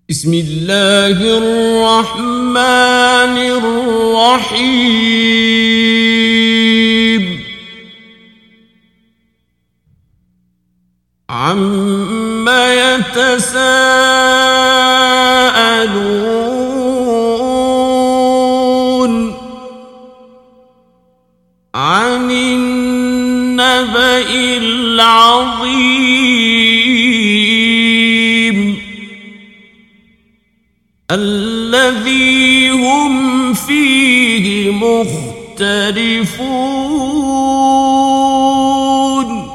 بسم الله الرحمن الرحيم عما يتساءلون عن النبأ العظيم الذي هم فيه مختلفون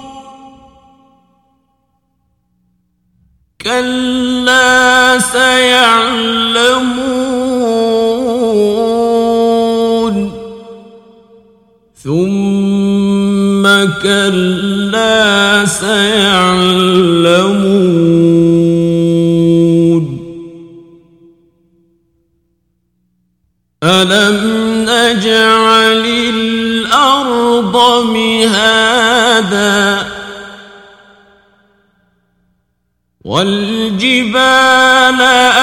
كلا سيعلمون ثم كلا سيعلمون ألم نجعل الأرض مهادا والجبال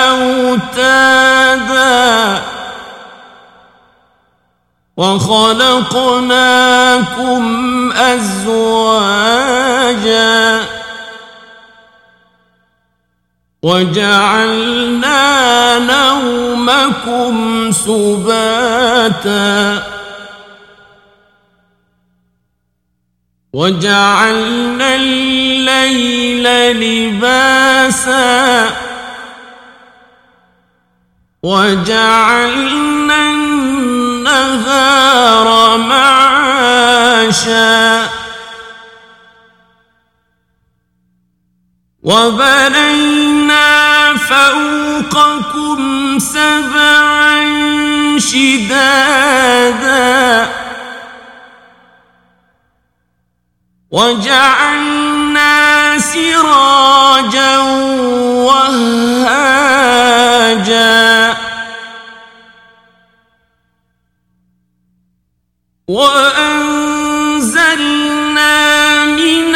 أوتادا وخلقناكم أزواجا وجعلنا نومكم سباتا وجعلنا الليل لباسا وجعلنا النهار معاشا وبنينا فوقكم سبعا شدادا وجعلنا سراجا وهاجا وأنزلنا من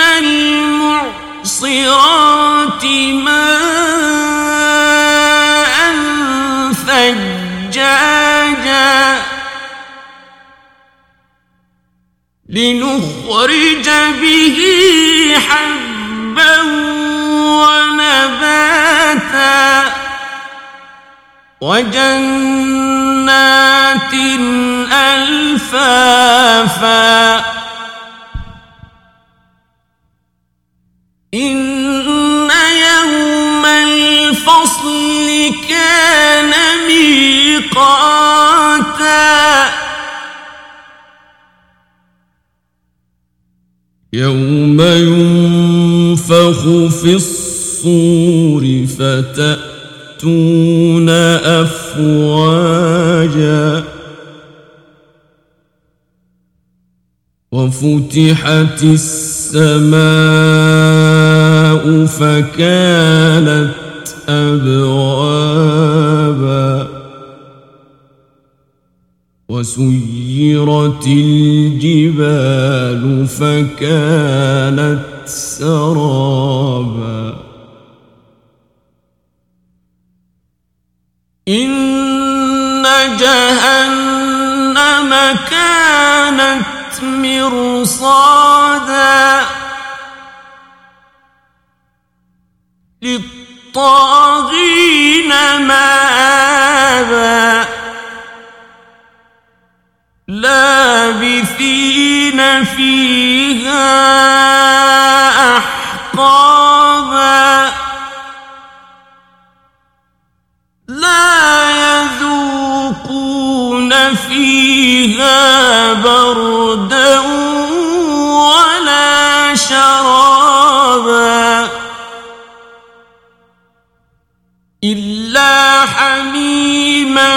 المعصرات ماء ثجاجا لنخرج به حبا ونباتا وجنات ألفافا إن يوم الفصل كان ميقاتا يوم ينفخ في الصور فتأتون أفواجا وفتحت السماء فكانت أبوابا وسيرت الجبال فكانت سرابا إن جهنم كانت مرصادا للطاغين مآبا لابثين فيها أحقابا لا يذوقون فيها بردا ولا شرابا إلا حميما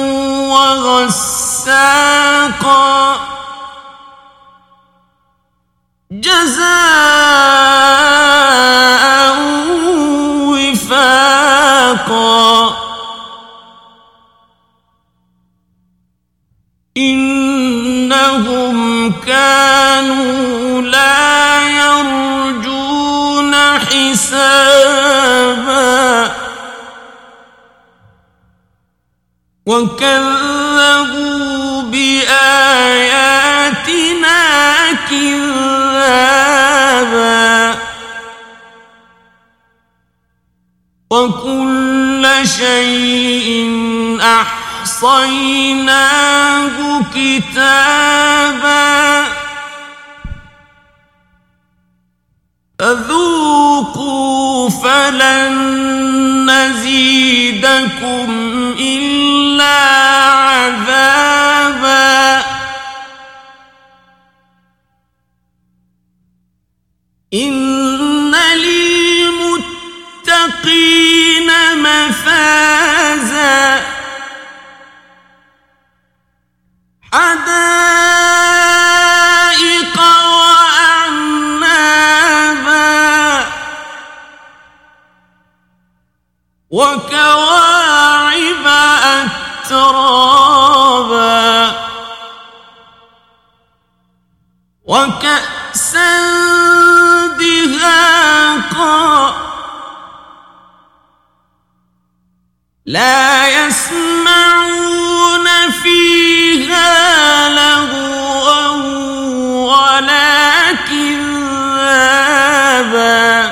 وغساقا جزاء وفاقا إنهم كانوا لا يرجون حسابا وكذبوا بآياتنا كذابا وكل شيء أحصيناه كتابا فذوقوا فلن نزيدكم إلا عذابا إن للمتقين مفازا حدائق وأعنابا وكواعب أترابا وكأسا دهاقا لا يسمعون فيها لغوا ولا كذابا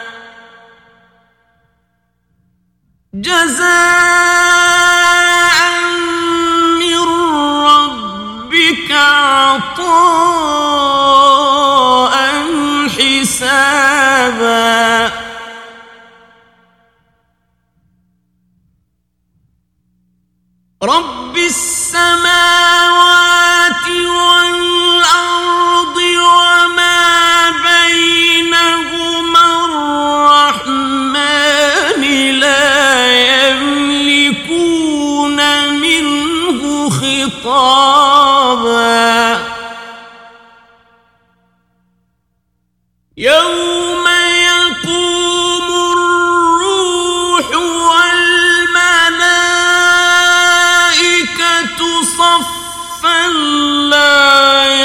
جزاء من ربك عطاء حسابا رب السماوات والأرض وما بينهما الرحمن لا يملكون منه خطابا يوم يقوم الروح والملائكة صفا لا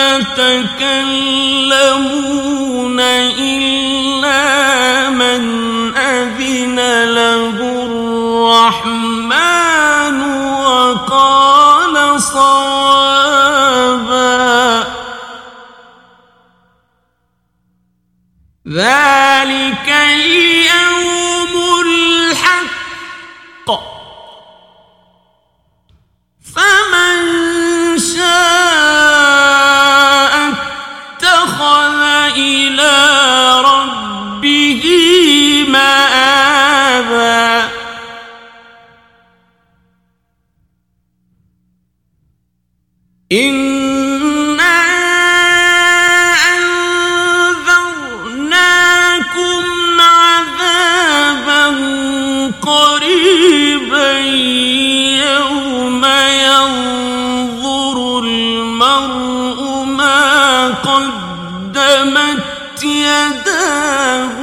يتكلمون إلا من أذن له الرحمن وقال صوابا ذلك اليوم الحق فمن شاء اتخذ إلى ربه مآبا إنا أنذرناكم عذابا قريبا يوم ينظر المرء ما قدمت يداه